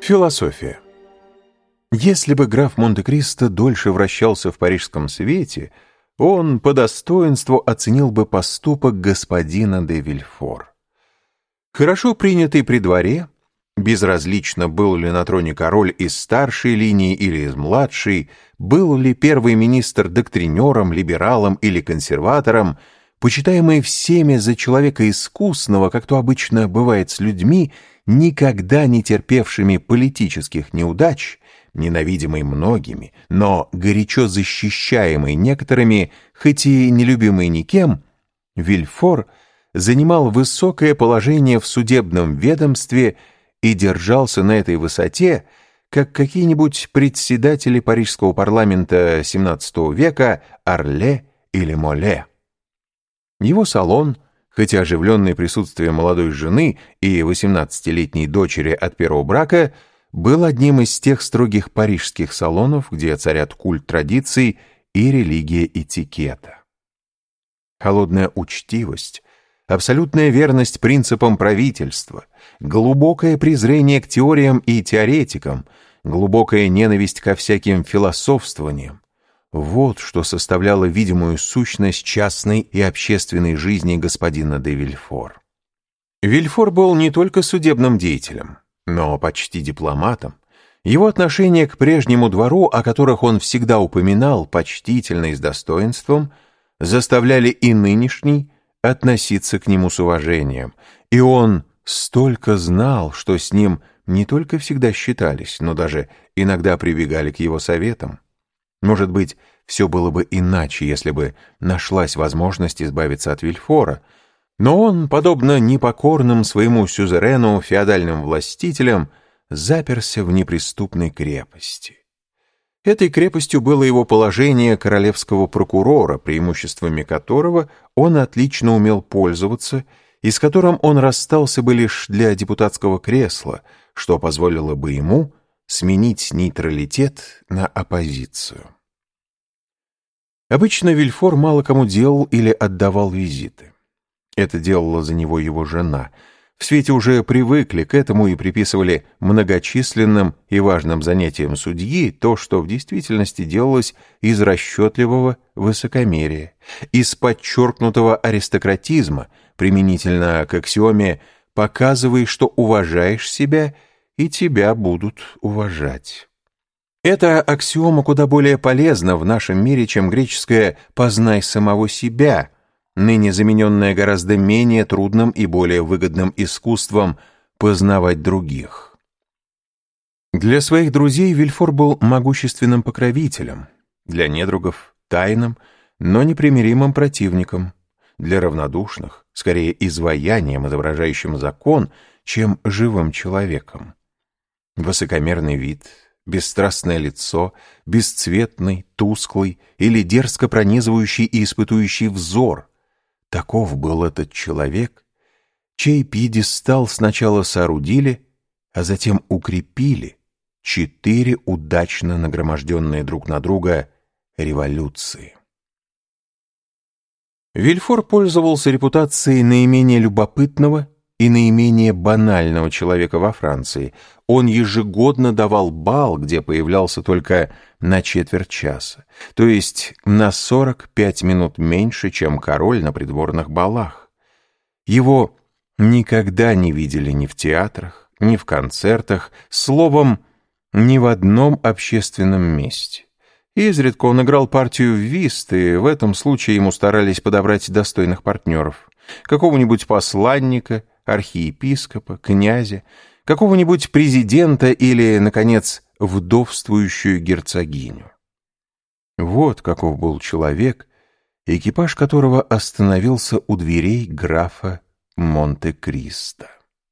Философия. Если бы граф Монте-Кристо дольше вращался в парижском свете, он по достоинству оценил бы поступок господина де Вильфор. Хорошо принятый при дворе, безразлично, был ли на троне король из старшей линии или из младшей, был ли первый министр доктринером, либералом или консерватором, почитаемый всеми за человека искусного, как то обычно бывает с людьми, никогда не терпевшими политических неудач, ненавидимый многими, но горячо защищаемый некоторыми, хоть и нелюбимый никем, Вильфор занимал высокое положение в судебном ведомстве и держался на этой высоте, как какие-нибудь председатели парижского парламента XVII века Орле или Моле. Его салон, хотя оживленный присутствием молодой жены и 18-летней дочери от первого брака, был одним из тех строгих парижских салонов, где царят культ традиций и религия этикета. Холодная учтивость, абсолютная верность принципам правительства, глубокое презрение к теориям и теоретикам, глубокая ненависть ко всяким философствованиям — вот что составляло видимую сущность частной и общественной жизни господина де Вильфор. Вильфор был не только судебным деятелем, но почти дипломатом. Его отношения к прежнему двору, о которых он всегда упоминал почтительно и с достоинством, заставляли и нынешний относиться к нему с уважением, и он столько знал, что с ним не только всегда считались, но даже иногда прибегали к его советам. Может быть, все было бы иначе, если бы нашлась возможность избавиться от Вильфора, но он, подобно непокорным своему сюзерену, феодальным властителям, заперся в неприступной крепости. Этой крепостью было его положение королевского прокурора, преимуществами которого он отлично умел пользоваться и с которым он расстался бы лишь для депутатского кресла, что позволило бы ему сменить нейтралитет на оппозицию. Обычно Вильфор мало кому делал или отдавал визиты. Это делала за него его жена. В свете уже привыкли к этому и приписывали многочисленным и важным занятиям судьи то, что в действительности делалось из расчетливого высокомерия, из подчеркнутого аристократизма, применительно к аксиоме «показывай, что уважаешь себя, и тебя будут уважать». Эта аксиома куда более полезна в нашем мире, чем греческая «познай самого себя», ныне замененная гораздо менее трудным и более выгодным искусством познавать других. Для своих друзей Вильфор был могущественным покровителем, для недругов — тайным, но непримиримым противником, для равнодушных — скорее изваянием, изображающим закон, чем живым человеком. Высокомерный вид — бесстрастное лицо, бесцветный, тусклый или дерзко пронизывающий и испытующий взор. Таков был этот человек, чей пьедестал сначала соорудили, а затем укрепили 4 удачно нагроможденные друг на друга революции. Вильфор пользовался репутацией наименее любопытного и наименее банального человека во Франции. Он ежегодно давал бал, где появлялся только на четверть часа, то есть на 45 минут меньше, чем король на придворных балах. Его никогда не видели ни в театрах, ни в концертах, словом, ни в одном общественном месте. Изредка он играл партию в вист, и в этом случае ему старались подобрать достойных партнеров. Какого-нибудь посланника, архиепископа, князя, какого-нибудь президента или, наконец, вдовствующую герцогиню. Вот каков был человек, экипаж которого остановился у дверей графа Монте-Кристо.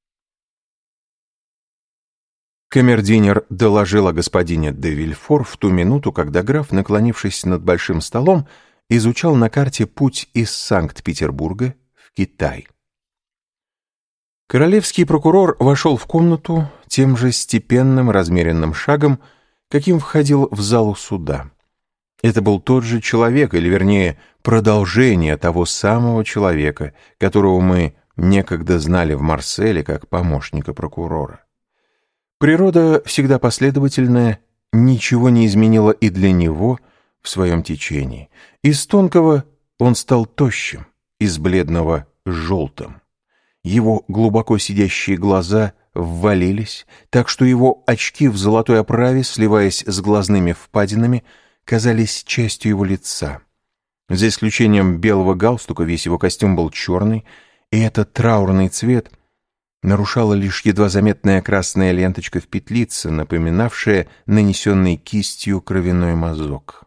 Камердинер доложил о господине де Вильфор в ту минуту, когда граф, наклонившись над большим столом, изучал на карте путь из Санкт-Петербурга в Китай. Королевский прокурор вошел в комнату тем же степенным, размеренным шагом, каким входил в залу суда. Это был тот же человек, или, вернее, продолжение того самого человека, которого мы некогда знали в Марселе как помощника прокурора. Природа, всегда последовательная, ничего не изменила и для него в своем течении. Из тонкого он стал тощим, из бледного — желтым. Его глубоко сидящие глаза ввалились, так что его очки в золотой оправе, сливаясь с глазными впадинами, казались частью его лица. За исключением белого галстука весь его костюм был черный, и этот траурный цвет нарушала лишь едва заметная красная ленточка в петлице, напоминавшая нанесенный кистью кровяной мазок.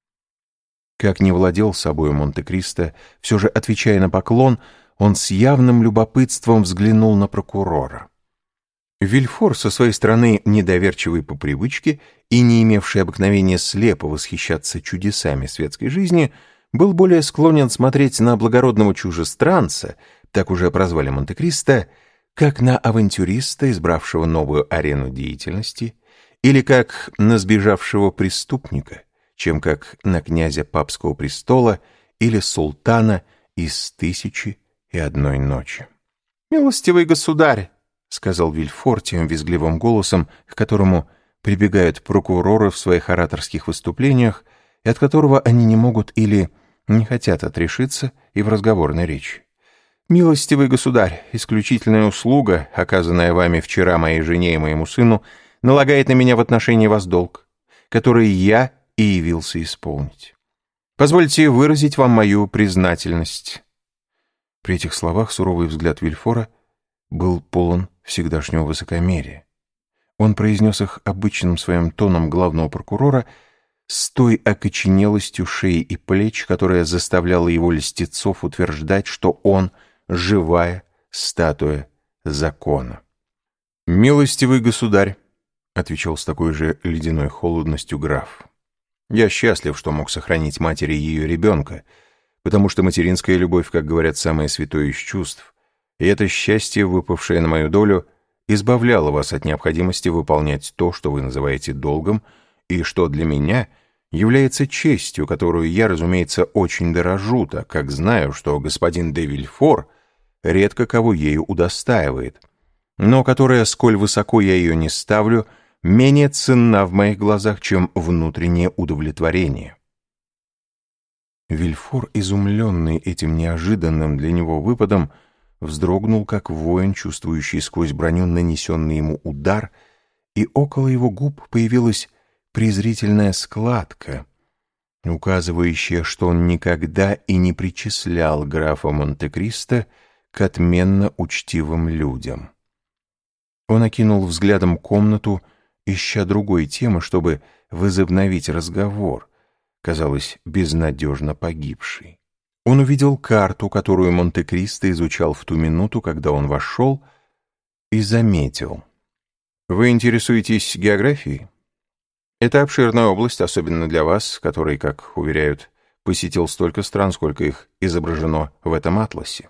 Как не владел собой Монте-Кристо, все же, отвечая на поклон, он с явным любопытством взглянул на прокурора. Вильфор, со своей стороны недоверчивый по привычке и не имевший обыкновения слепо восхищаться чудесами светской жизни, был более склонен смотреть на благородного чужестранца, так уже прозвали Монте-Кристо, как на авантюриста, избравшего новую арену деятельности, или как на сбежавшего преступника, чем как на князя папского престола или султана из «1001 ночи». «Милостивый государь», — сказал Вильфор тем визгливым голосом, к которому прибегают прокуроры в своих ораторских выступлениях, и от которого они не могут или не хотят отрешиться и в разговорной речи. «Милостивый государь, исключительная услуга, оказанная вами вчера моей жене и моему сыну, налагает на меня в отношении вас долг, который я и явился исполнить. Позвольте выразить вам мою признательность». При этих словах суровый взгляд Вильфора был полон всегдашнего высокомерия. Он произнес их обычным своим тоном главного прокурора с той окоченелостью шеи и плеч, которая заставляла его льстецов утверждать, что он живая статуя закона. «Милостивый государь», — отвечал с такой же ледяной холодностью граф, — «я счастлив, что мог сохранить матери ее ребенка, потому что материнская любовь, как говорят, самое святое из чувств, и это счастье, выпавшее на мою долю, избавляло вас от необходимости выполнять то, что вы называете долгом, и что для меня является честью, которую я, разумеется, очень дорожу, так как знаю, что господин де Вильфор редко кого ею удостаивает, но которая, сколь высоко я ее не ставлю, менее ценна в моих глазах, чем внутреннее удовлетворение». Вильфор, изумленный этим неожиданным для него выпадом, вздрогнул, как воин, чувствующий сквозь броню нанесенный ему удар, и около его губ появилась презрительная складка, указывающая, что он никогда и не причислял графа Монте-Кристо к отменно учтивым людям. Он окинул взглядом комнату, ища другой темы, чтобы возобновить разговор, казалось, безнадежно погибший. Он увидел карту, которую Монте-Кристо изучал в ту минуту, когда он вошел, и заметил. «Вы интересуетесь географией? Это обширная область, особенно для вас, который, как уверяют, посетил столько стран, сколько их изображено в этом атласе».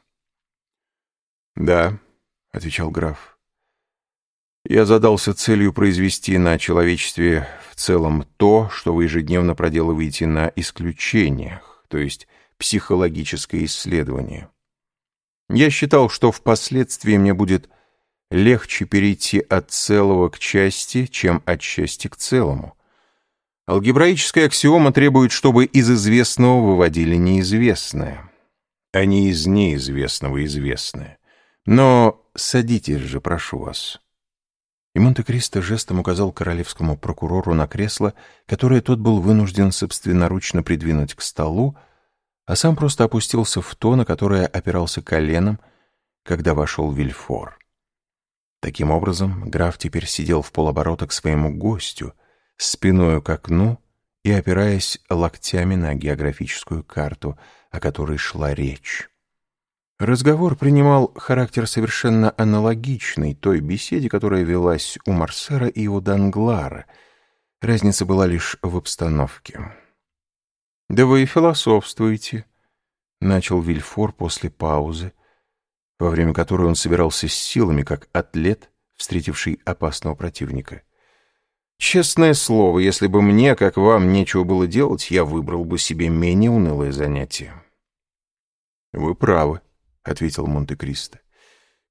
«Да», — отвечал граф, — «я задался целью произвести на человечестве в целом то, что вы ежедневно проделываете на исключениях, то есть психологическое исследование. Я считал, что впоследствии мне будет легче перейти от целого к части, чем от части к целому. Алгебраическая аксиома требует, чтобы из известного выводили неизвестное, а не из неизвестного известное. Но садитесь же, прошу вас». И Монте-Кристо жестом указал королевскому прокурору на кресло, которое тот был вынужден собственноручно придвинуть к столу, а сам просто опустился в то, на которое опирался коленом, когда вошел Вильфор. Таким образом, граф теперь сидел в полоборота к своему гостю, спиною к окну и опираясь локтями на географическую карту, о которой шла речь. Разговор принимал характер совершенно аналогичный той беседе, которая велась у Морсера и у Данглара. Разница была лишь в обстановке. «Да вы и философствуете», — начал Вильфор после паузы, во время которой он собирался с силами, как атлет, встретивший опасного противника. «Честное слово, если бы мне, как вам, нечего было делать, я выбрал бы себе менее унылое занятие». «Вы правы», — ответил Монте-Кристо.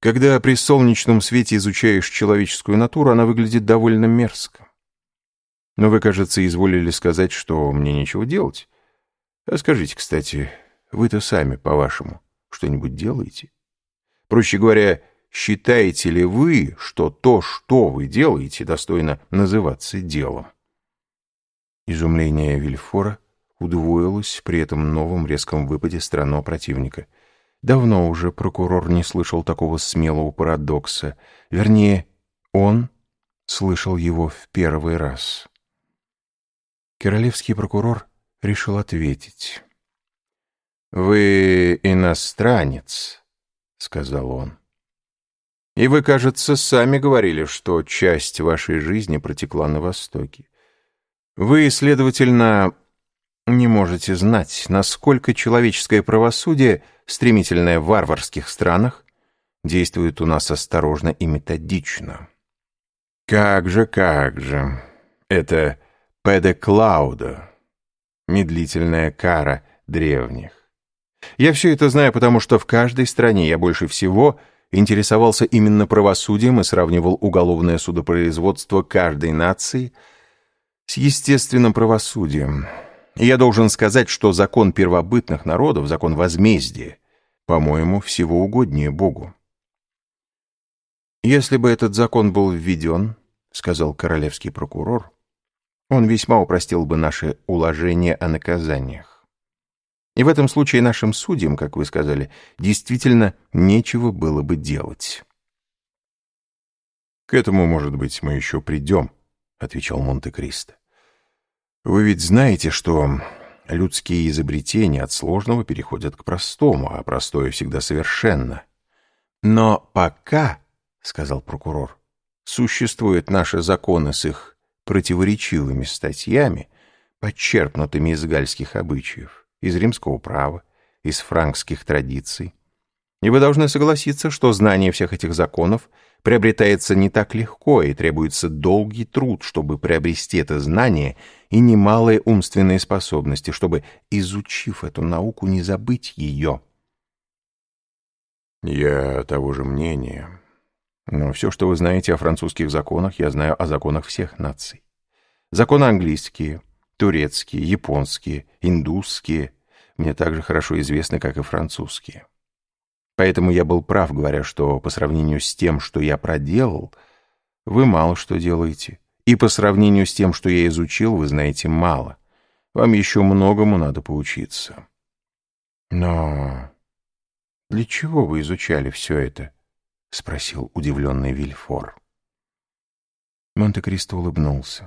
Когда при солнечном свете изучаешь человеческую натуру, она выглядит довольно мерзко. Но вы, кажется, изволили сказать, что мне нечего делать. А скажите, кстати, вы-то сами, по-вашему, что-нибудь делаете? Проще говоря, считаете ли вы, что то, что вы делаете, достойно называться делом? Изумление Вильфора удвоилось при этом новом резком выпаде странного противника. Давно уже прокурор не слышал такого смелого парадокса. Вернее, он слышал его в первый раз. Королевский прокурор решил ответить. «Вы иностранец», — сказал он. «И вы, кажется, сами говорили, что часть вашей жизни протекла на Востоке. Вы, следовательно, не можете знать, насколько человеческое правосудие, стремительное в варварских странах, действует у нас осторожно и методично. Как же, это педеклауда, медлительная кара древних. Я все это знаю, потому что в каждой стране я больше всего интересовался именно правосудием и сравнивал уголовное судопроизводство каждой нации с естественным правосудием. И я должен сказать, что закон первобытных народов, закон возмездия, по-моему, всего угоднее Богу. «Если бы этот закон был введен, — сказал королевский прокурор, — он весьма упростил бы наши уложения о наказаниях. И в этом случае нашим судьям, как вы сказали, действительно нечего было бы делать». «К этому, может быть, мы еще придем», — отвечал Монте-Кристо. «Вы ведь знаете, что людские изобретения от сложного переходят к простому, а простое всегда совершенно. Но пока, — сказал прокурор, — существуют наши законы с их противоречивыми статьями, подчерпнутыми из гальских обычаев, из римского права, из франкских традиций. И вы должны согласиться, что знание всех этих законов приобретается не так легко, и требуется долгий труд, чтобы приобрести это знание, и немалые умственные способности, чтобы, изучив эту науку, не забыть ее. Я того же мнения. Но все, что вы знаете о французских законах, я знаю о законах всех наций. Законы английские, турецкие, японские, индусские мне так же хорошо известны, как и французские. Поэтому я был прав, говоря, что по сравнению с тем, что я проделал, вы мало что делаете. И по сравнению с тем, что я изучил, вы знаете мало. Вам еще многому надо поучиться. Но для чего вы изучали все это? — спросил удивленный Вильфор. Монте-Кристо улыбнулся.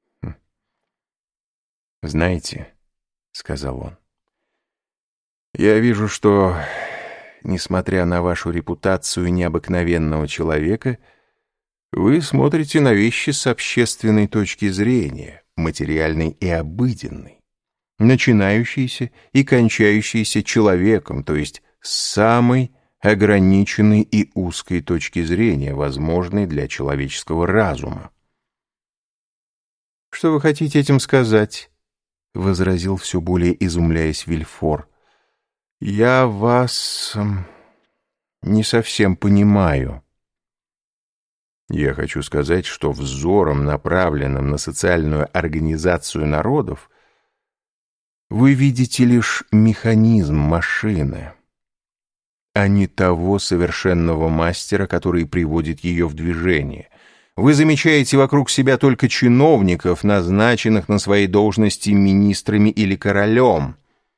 «Знаете, — сказал он, — я вижу, что, несмотря на вашу репутацию необыкновенного человека, вы смотрите на вещи с общественной точки зрения, материальной и обыденной, начинающейся и кончающейся человеком, то есть с самой ограниченной и узкой точки зрения, возможной для человеческого разума. «Что вы хотите этим сказать?» — возразил, все более изумляясь, Вильфор. «Я вас не совсем понимаю». «Я хочу сказать, что взором, направленным на социальную организацию народов, вы видите лишь механизм машины, а не того совершенного мастера, который приводит ее в движение. Вы замечаете вокруг себя только чиновников, назначенных на свои должности министрами или королем.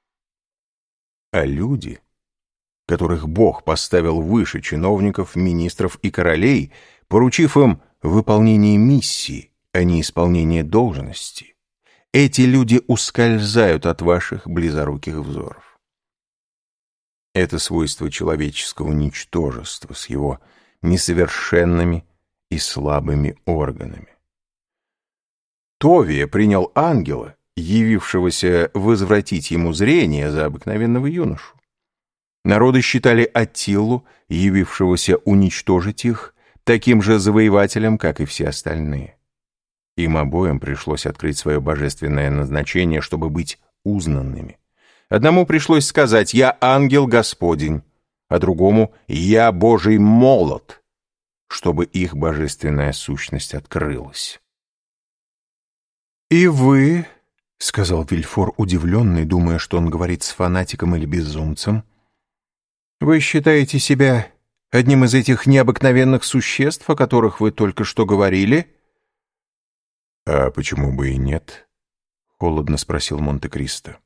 А люди, которых Бог поставил выше чиновников, министров и королей, поручив им выполнение миссии, а не исполнение должности, эти люди ускользают от ваших близоруких взоров. Это свойство человеческого ничтожества с его несовершенными и слабыми органами. Товия принял ангела, явившегося возвратить ему зрение, за обыкновенного юношу. Народы считали Аттилу, явившегося уничтожить их, таким же завоевателем, как и все остальные. Им обоим пришлось открыть свое божественное назначение, чтобы быть узнанными. Одному пришлось сказать: «Я ангел Господень», а другому «Я Божий молот», чтобы их божественная сущность открылась. «И вы, — сказал Вильфор, удивленный, думая, что он говорит с фанатиком или безумцем, — вы считаете себя одним из этих необыкновенных существ, о которых вы только что говорили?» «А почему бы и нет?» — холодно спросил Монте-Кристо.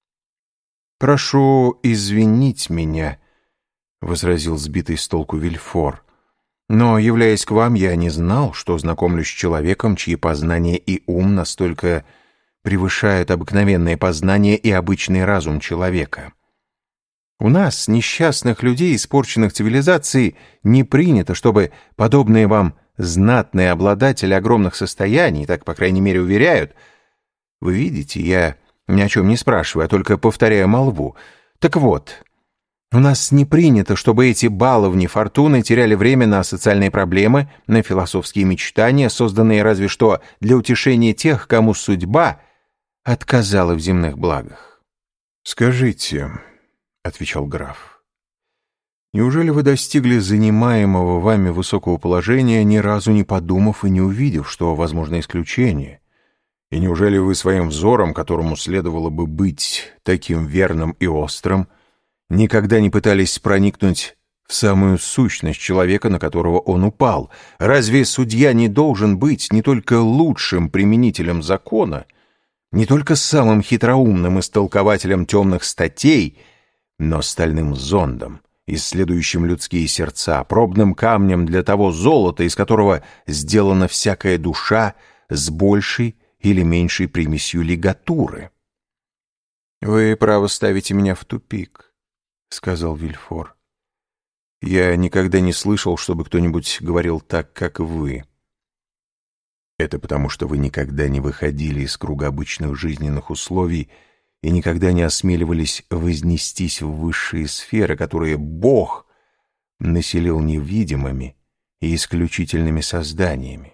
«Прошу извинить меня, — возразил сбитый с толку Вильфор, — но, являясь к вам, я не знал, что знакомлюсь с человеком, чьи познания и ум настолько превышают обыкновенные познания и обычный разум человека. У нас, несчастных людей, испорченных цивилизацией, не принято, чтобы подобные вам знатные обладатели огромных состояний, так, по крайней мере, уверяют. Вы видите, я ни о чем не спрашиваю, а только повторяю молву. Так вот, у нас не принято, чтобы эти баловни фортуны теряли время на социальные проблемы, на философские мечтания, созданные разве что для утешения тех, кому судьба отказала в земных благах. «Скажите, — отвечал граф, — неужели вы достигли занимаемого вами высокого положения, ни разу не подумав и не увидев, что возможно исключение? И неужели вы своим взором, которому следовало бы быть таким верным и острым, никогда не пытались проникнуть в самую сущность человека, на которого он упал? Разве судья не должен быть не только лучшим применителем закона, не только самым хитроумным истолкователем темных статей, но стальным зондом, исследующим людские сердца, пробным камнем для того золота, из которого сделана всякая душа с большей или меньшей примесью лигатуры?» «Вы, право, ставите меня в тупик», — сказал Вильфор. «Я никогда не слышал, чтобы кто-нибудь говорил так, как вы». «Это потому, что вы никогда не выходили из круга обычных жизненных условий и никогда не осмеливались вознестись в высшие сферы, которые Бог населил невидимыми и исключительными созданиями.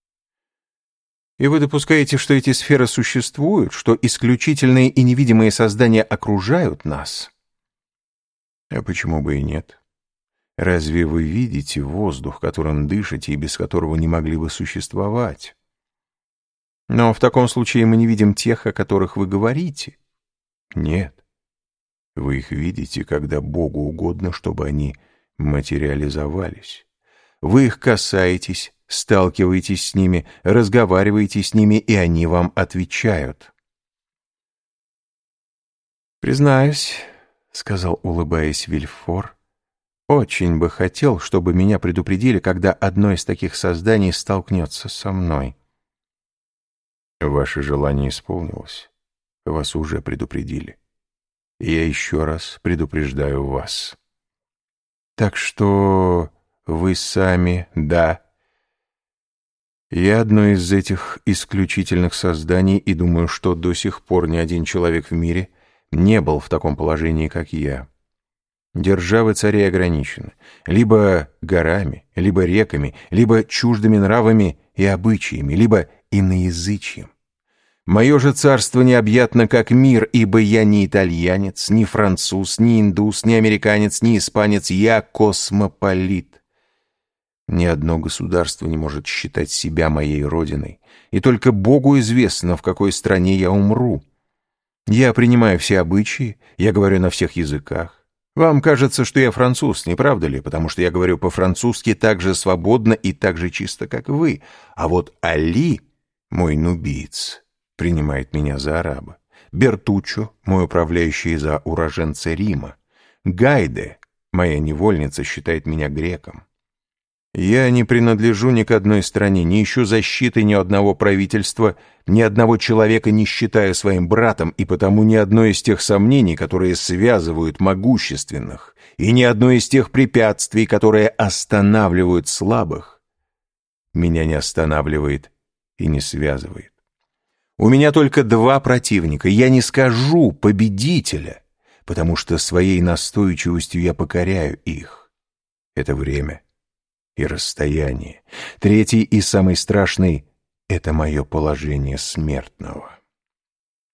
И вы допускаете, что эти сферы существуют, что исключительные и невидимые создания окружают нас?» «А почему бы и нет? Разве вы видите воздух, которым дышите и без которого не могли бы существовать?» «Но в таком случае мы не видим тех, о которых вы говорите». «Нет. Вы их видите, когда Богу угодно, чтобы они материализовались. Вы их касаетесь, сталкиваетесь с ними, разговариваете с ними, и они вам отвечают». «Признаюсь, — сказал, улыбаясь Вильфор, — очень бы хотел, чтобы меня предупредили, когда одно из таких созданий столкнется со мной». «Ваше желание исполнилось. Вас уже предупредили. И я еще раз предупреждаю вас». «Так что вы сами, да?» «Я одно из этих исключительных созданий и думаю, что до сих пор ни один человек в мире не был в таком положении, как я. Державы царей ограничены либо горами, либо реками, либо чуждыми нравами и обычаями, либо иноязычием. Мое же царство необъятно, как мир, ибо я не итальянец, не француз, не индус, не американец, не испанец, я космополит. Ни одно государство не может считать себя моей родиной, и только Богу известно, в какой стране я умру. Я принимаю все обычаи, я говорю на всех языках. Вам кажется, что я француз, не правда ли? Потому что я говорю по-французски так же свободно и так же чисто, как вы. А вот Али, мой нубиец, принимает меня за араба. Бертуччо, мой управляющий, за уроженца Рима. Гайде, моя невольница, считает меня греком. Я не принадлежу ни к одной стране, не ищу защиты ни одного правительства, ни одного человека не считаю своим братом, и потому ни одно из тех сомнений, которые связывают могущественных, и ни одно из тех препятствий, которые останавливают слабых, меня не останавливает и не связывает. У меня только два противника, я не скажу победителя, потому что своей настойчивостью я покоряю их. Это время и расстояние. Третий и самый страшный — это мое положение смертного.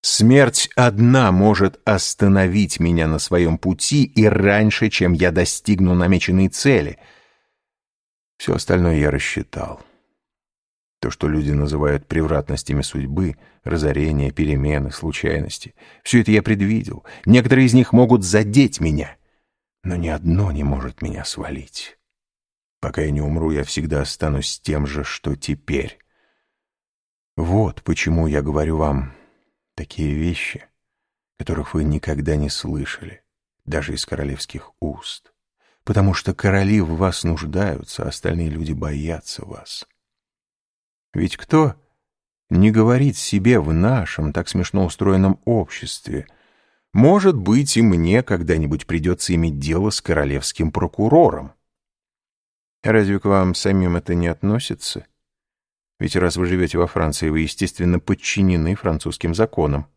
Смерть одна может остановить меня на своем пути и раньше, чем я достигну намеченной цели. Все остальное я рассчитал. То, что люди называют превратностями судьбы, разорения, перемены, случайности, все это я предвидел. Некоторые из них могут задеть меня, но ни одно не может меня свалить. Пока я не умру, я всегда останусь тем же, что теперь. Вот почему я говорю вам такие вещи, которых вы никогда не слышали, даже из королевских уст. Потому что короли в вас нуждаются, а остальные люди боятся вас. Ведь кто не говорит себе в нашем так смешно устроенном обществе: может быть, и мне когда-нибудь придется иметь дело с королевским прокурором? Разве к вам самим это не относится? Ведь раз вы живете во Франции, вы, естественно, подчинены французским законам.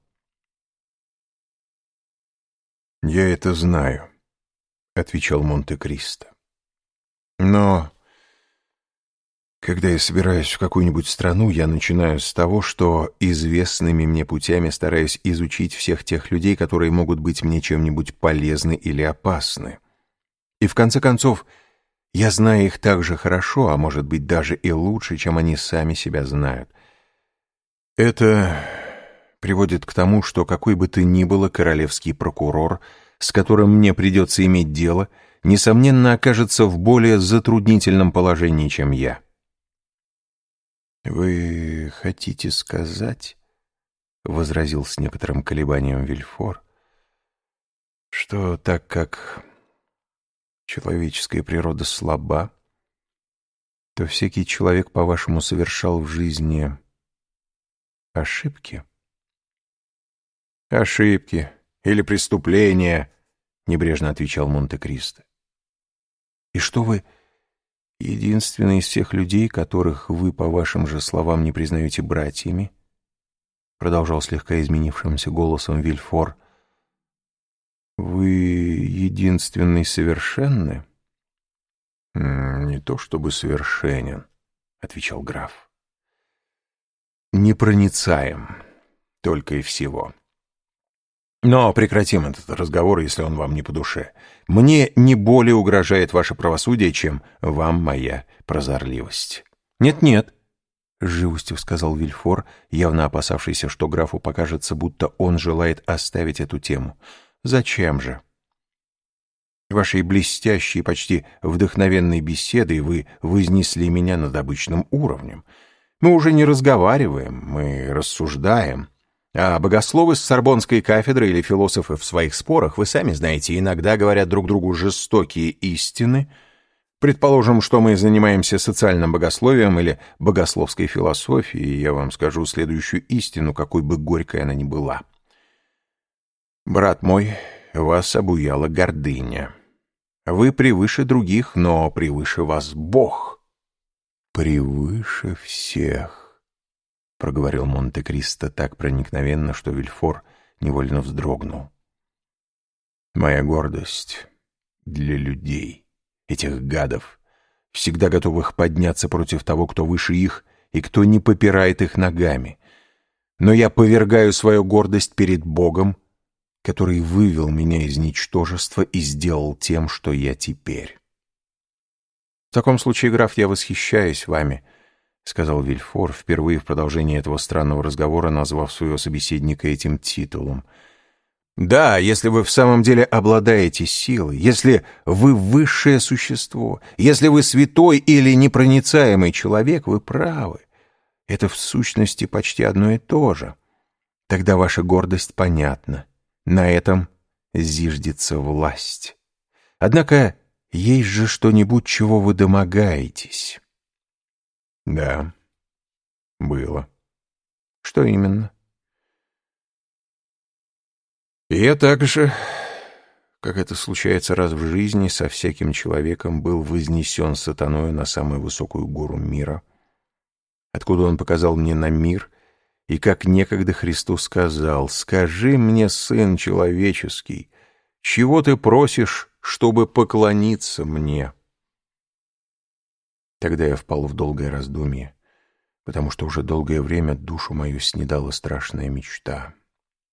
«Я это знаю», — отвечал Монте-Кристо. «Но когда я собираюсь в какую-нибудь страну, я начинаю с того, что известными мне путями стараюсь изучить всех тех людей, которые могут быть мне чем-нибудь полезны или опасны. И в конце концов, я знаю их так же хорошо, а может быть даже и лучше, чем они сами себя знают. Это приводит к тому, что какой бы то ни было королевский прокурор, с которым мне придется иметь дело, несомненно окажется в более затруднительном положении, чем я». «Вы хотите сказать, — возразил с некоторым колебанием Вильфор, — что так как человеческая природа слаба, то всякий человек, по-вашему, совершал в жизни ошибки?» «Ошибки или преступления», — небрежно отвечал Монте-Кристо. «И что вы единственный из всех людей, которых вы, по вашим же словам, не признаете братьями?» Продолжал слегка изменившимся голосом Вильфор. «Вы единственный совершенный?» «Не то чтобы совершенен», — отвечал граф. «Непроницаем, только и всего. Но прекратим этот разговор, если он вам не по душе. Мне не более угрожает ваше правосудие, чем вам моя прозорливость». «Нет-нет», — с живостью сказал Вильфор, явно опасавшийся, что графу покажется, будто он желает оставить эту тему. «Зачем же? Вашей блестящей, почти вдохновенной беседой вы вознесли меня над обычным уровнем. Мы уже не разговариваем, мы рассуждаем. А богословы с Сорбонской кафедры или философы в своих спорах, вы сами знаете, иногда говорят друг другу жестокие истины. Предположим, что мы занимаемся социальным богословием или богословской философией, и я вам скажу следующую истину, какой бы горькой она ни была. Брат мой, вас обуяла гордыня. Вы превыше других, но превыше вас Бог». «Превыше всех», — проговорил Монте-Кристо так проникновенно, что Вильфор невольно вздрогнул. «Моя гордость для людей, этих гадов, всегда готовых подняться против того, кто выше их и кто не попирает их ногами. Но я повергаю свою гордость перед Богом, который вывел меня из ничтожества и сделал тем, что я теперь». «В таком случае, граф, я восхищаюсь вами», — сказал Вильфор, впервые в продолжении этого странного разговора назвав своего собеседника этим титулом. «Да, если вы в самом деле обладаете силой, если вы высшее существо, если вы святой или непроницаемый человек, вы правы. Это в сущности почти одно и то же. Тогда ваша гордость понятна. На этом зиждется власть. Однако есть же что-нибудь, чего вы домогаетесь?» «Да, было». «Что именно?» «Я так же, как это случается раз в жизни, со всяким человеком был вознесен сатаною на самую высокую гору мира, откуда он показал мне на мир, и как некогда Христу сказал: «Скажи мне, Сын человеческий, чего ты просишь, чтобы поклониться мне?» Тогда я впал в долгое раздумье, потому что уже долгое время душу мою снедала страшная мечта.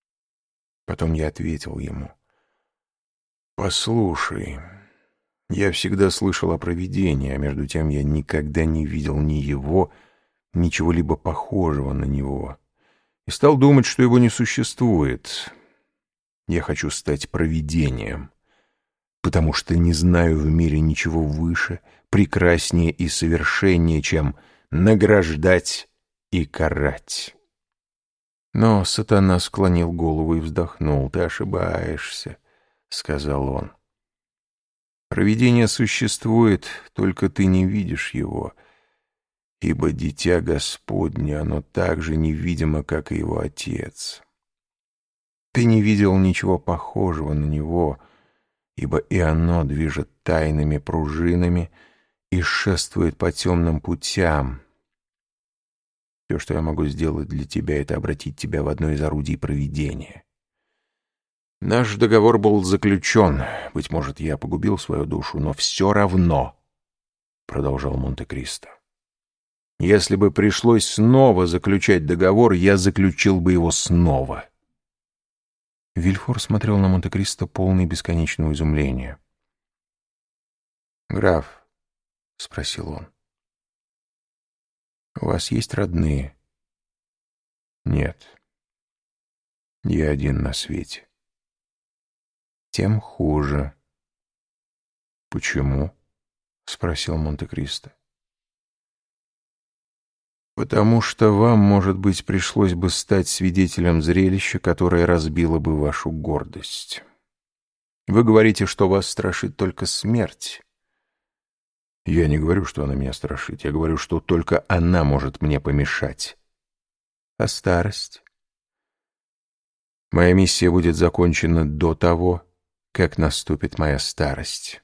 Потом я ответил ему: «Послушай, я всегда слышал о провидении, а между тем я никогда не видел ни его, ни чего-либо похожего на него, и стал думать, что его не существует. Я хочу стать провидением, потому что не знаю в мире ничего выше, прекраснее и совершеннее, чем награждать и карать». Но сатана склонил голову и вздохнул. «Ты ошибаешься», — сказал он. «Провидение существует, только ты не видишь его, ибо дитя Господне, оно так же невидимо, как и его отец. Ты не видел ничего похожего на него, ибо и оно движет тайными пружинами и шествует по темным путям. Все, что я могу сделать для тебя, это обратить тебя в одно из орудий провидения. Наш договор был заключен. Быть может, я погубил свою душу, но все равно, — продолжал Монте-Кристо, — если бы пришлось снова заключать договор, я заключил бы его снова». Вильфор смотрел на Монте-Кристо полный бесконечного изумления. «Граф», — спросил он, — «у вас есть родные?» «Нет, я один на свете». «Тем хуже». «Почему?» — спросил Монте-Кристо. «Потому что вам, может быть, пришлось бы стать свидетелем зрелища, которое разбило бы вашу гордость. Вы говорите, что вас страшит только смерть. Я не говорю, что она меня страшит. Я говорю, что только она может мне помешать. А старость? Моя миссия будет закончена до того, как наступит моя старость.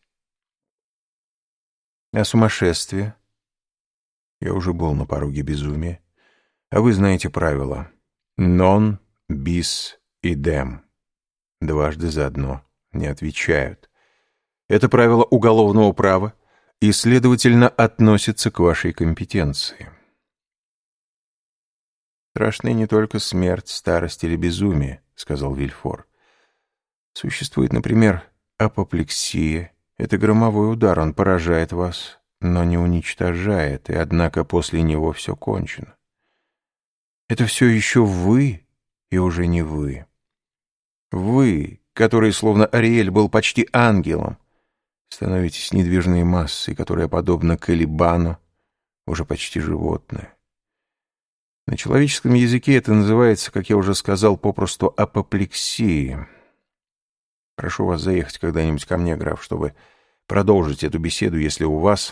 А сумасшествие? Я уже был на пороге безумия. А вы знаете правила. Non bis idem. Дважды заодно не отвечают. Это правило уголовного права и, следовательно, относится к вашей компетенции. «Страшны не только смерть, старость или безумие», — сказал Вильфор. «Существует, например, апоплексия. Это громовой удар, он поражает вас, но не уничтожает, и однако после него все кончено. Это все еще вы и уже не вы. Вы, который, словно Ариэль, был почти ангелом, становитесь недвижной массой, которая, подобно Калибану, уже почти животное. На человеческом языке это называется, как я уже сказал, попросту апоплексией. Прошу вас заехать когда-нибудь ко мне, граф, чтобы продолжить эту беседу, если у вас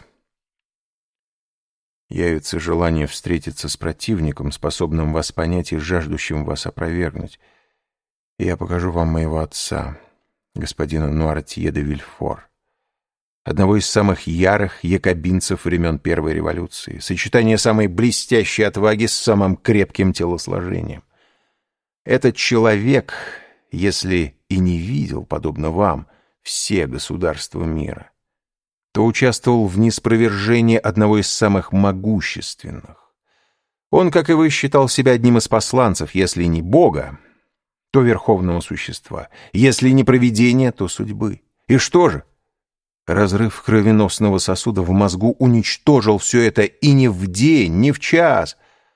явится желание встретиться с противником, способным вас понять и жаждущим вас опровергнуть. И я покажу вам моего отца, господина Нуартье де Вильфор, одного из самых ярых якобинцев времен Первой революции, сочетание самой блестящей отваги с самым крепким телосложением. Этот человек, если и не видел, подобно вам, все государства мира, то участвовал в ниспровержении одного из самых могущественных. Он, как и вы, считал себя одним из посланцев, если не Бога, то верховного существа, если не провидения, то судьбы. И что же? Разрыв кровеносного сосуда в мозгу уничтожил все это и не в день, не в час,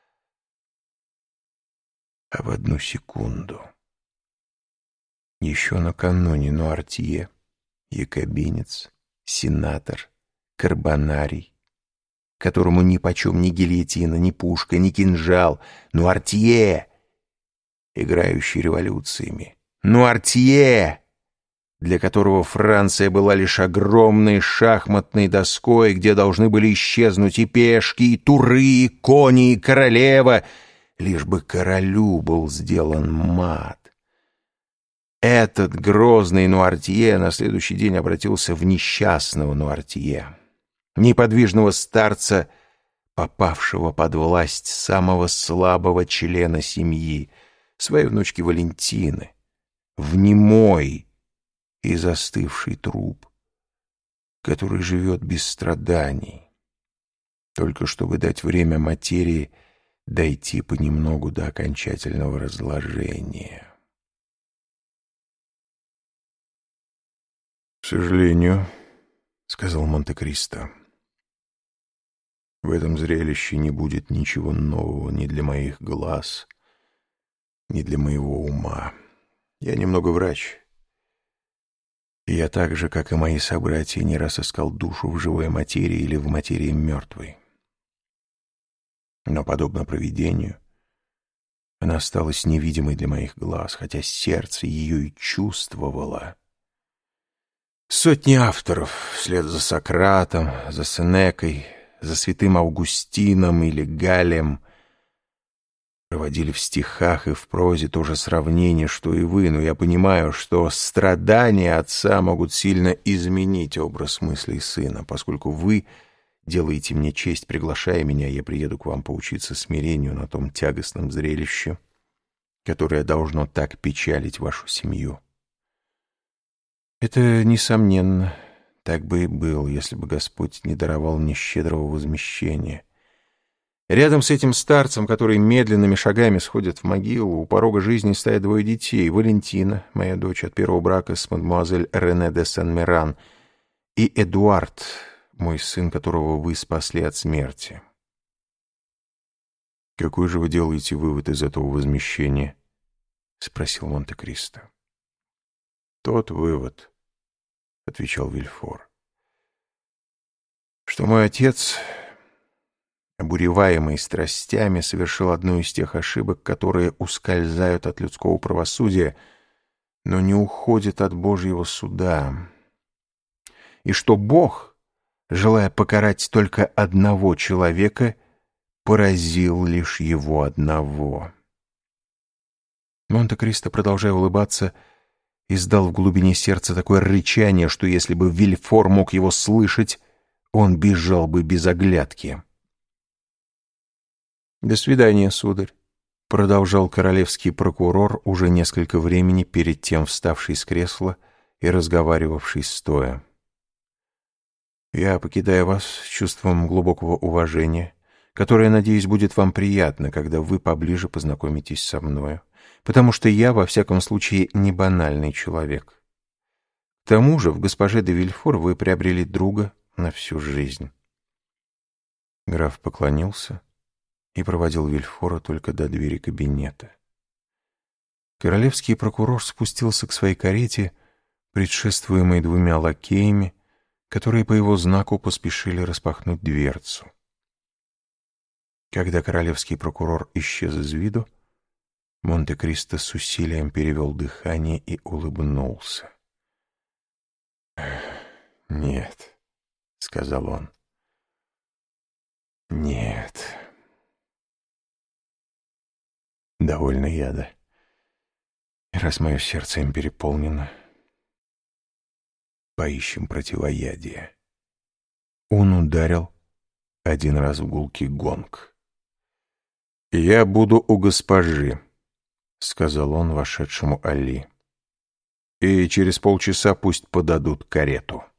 а в одну секунду. Еще накануне Нуартье, якобинец, сенатор, карбонарий, которому нипочем ни гильотина, ни пушка, ни кинжал, Нуартье, играющий революциями, Нуартье, для которого Франция была лишь огромной шахматной доской, где должны были исчезнуть и пешки, и туры, и кони, и королева, лишь бы королю был сделан мат. Этот грозный Нуартье на следующий день обратился в несчастного Нуартье, неподвижного старца, попавшего под власть самого слабого члена семьи, своей внучки Валентины, в немой и застывший труп, который живет без страданий, только чтобы дать время материи дойти понемногу до окончательного разложения. «К сожалению, — сказал Монте-Кристо, — в этом зрелище не будет ничего нового ни для моих глаз, ни для моего ума. Я немного врач, и я так же, как и мои собратья, не раз искал душу в живой материи или в материи мертвой. Но, подобно провидению, она осталась невидимой для моих глаз, хотя сердце ее и чувствовало. Сотни авторов, вслед за Сократом, за Сенекой, за святым Августином или Галлием, проводили в стихах и в прозе то же сравнение, что и вы, но я понимаю, что страдания отца могут сильно изменить образ мыслей сына. Поскольку вы делаете мне честь, приглашая меня, я приеду к вам поучиться смирению на том тягостном зрелище, которое должно так печалить вашу семью. Это, несомненно, так бы и было, если бы Господь не даровал мне щедрого возмещения. Рядом с этим старцем, который медленными шагами сходит в могилу, у порога жизни стоят двое детей: Валентина, моя дочь от первого брака с мадемуазель Рене де Сен-Меран, и Эдуард, мой сын, которого вы спасли от смерти. «Какой же вы делаете вывод из этого возмещения?» — спросил Монте-Кристо. «Тот вывод, — отвечал Вильфор, — что мой отец, обуреваемый страстями, совершил одну из тех ошибок, которые ускользают от людского правосудия, но не уходят от Божьего суда, и что Бог, желая покарать только одного человека, поразил лишь его одного». Монте-Кристо, продолжая улыбаться, издал в глубине сердца такое рычание, что если бы Вильфор мог его слышать, он бежал бы без оглядки. «До свидания, сударь», — продолжал королевский прокурор, уже несколько времени перед тем вставший с кресла и разговаривавший стоя. «Я покидаю вас с чувством глубокого уважения, которое, надеюсь, будет вам приятно, когда вы поближе познакомитесь со мною, потому что я, во всяком случае, не банальный человек. К тому же в госпоже де Вильфор вы приобрели друга на всю жизнь». Граф поклонился и проводил Вильфора только до двери кабинета. Королевский прокурор спустился к своей карете, предшествуемой двумя лакеями, которые по его знаку поспешили распахнуть дверцу. Когда королевский прокурор исчез из виду, Монте-Кристо с усилием перевел дыхание и улыбнулся. «Нет», — сказал он, — «нет. Довольно яда. Раз мое сердце им переполнено, поищем противоядие». Он ударил один раз в гулкий гонг. «Я буду у госпожи», — сказал он вошедшему Али, — «и через полчаса пусть подадут карету».